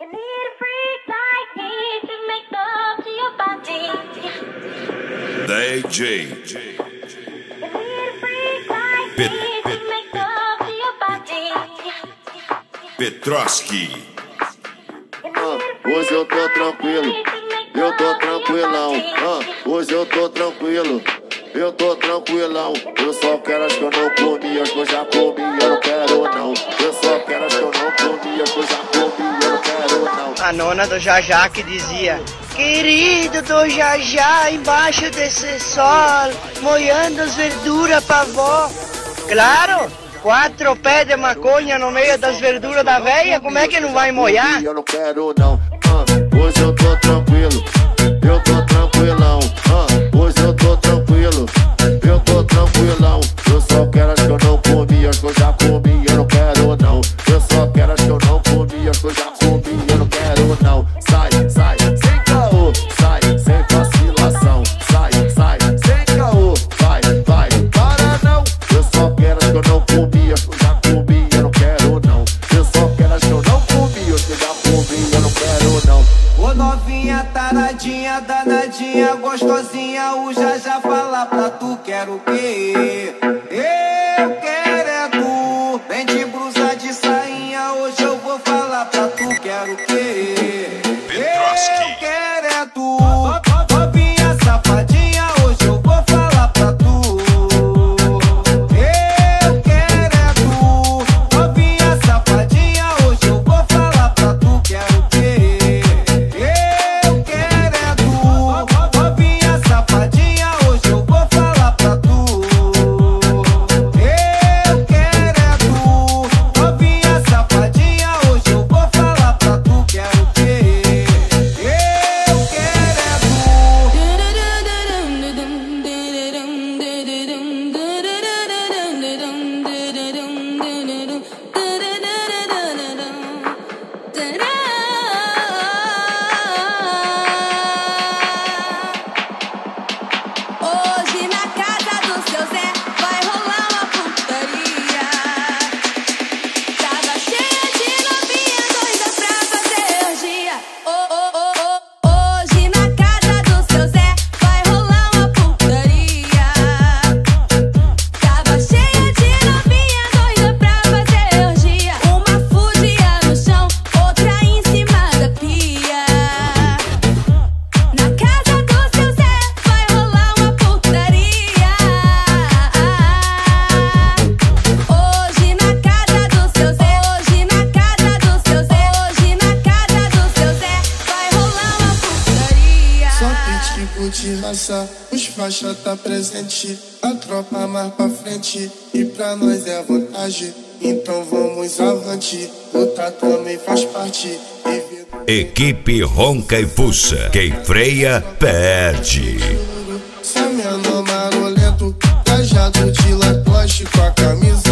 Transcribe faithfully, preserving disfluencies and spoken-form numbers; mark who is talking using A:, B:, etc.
A: D J Pet Petroski.
B: Ah, hoje eu tô tranquilo, eu tô tranquilão. Ah, hoje eu tô tranquilo, eu tô tranquilão. Eu só quero as que eu não comi, as que eu já comi, eu não quero não. Eu só quero as que eu não comi, as que eu já comi, eu não quero não.
C: A nona do Jajá que dizia: querido do Jajá, embaixo desse sol, molhando as verduras pra vó. Claro, quatro pés de maconha no meio das verduras da véia, como é que não vai molhar?
B: Eu não quero não. Ah, hoje eu tô tranquilo, eu tô tranquilão. Ah, hoje eu tô tranquilo, eu tô tranquilão. Eu só quero as que eu não comi, as que eu já comi, eu não quero não. Eu só quero as que eu não comi, as que eu já comi, eu não quero não. Sai, sai, sem caô, sai, sem vacilação. Sai, sai, sem caô, vai, vai, para não. Eu só quero as que eu não comi, as que eu já comi, eu não quero não. Eu só quero as que eu não comi, as que eu já comi, eu não quero não.
D: Ô novinha, taradinha, danadinha, gostosinha, o Jajá fala pra tu, quero o quê? Eu quero é tu, vem de blusa de sainha, hoje eu vou falar pra tu, quero o quê? Eu quero é tu, novinha safadinha, hoje eu vou falar pra tu. Eu quero é tu, novinha safadinha, hoje eu vou falar pra tu, quero o quê? Eu quero é tu, novinha safadinha, hoje eu vou falar pra tu. Eu quero é tu, novinha safadinha, hoje eu vou falar pra tu, quero o quê? Eu quero é
E: Hoje na casa do seu Zé vai rolar uma putaria. Tava cheia de novinha doida pra fazer orgia. Oh, oh, oh, oh. Hoje na casa do seu Zé vai rolar uma putaria. Tava cheia de novinha doida pra fazer orgia. Uma fudia no chão, outra em cima da pia. Na casa do seu Zé vai rolar uma putaria. Hoje na casa do seu Zé, hoje na casa do seu Zé, hoje na casa do seu Zé vai rolar uma putaria.
F: Só pitch curte raça, os faixa tá presente, a tropa mais pra frente, e pra nós é vantagem, então vamos avante, lutar também faz parte.
A: Equipe Ronca e Fuça. Quem freia, perde.
F: Sam é no marolento, trajado de lacoste com a camisa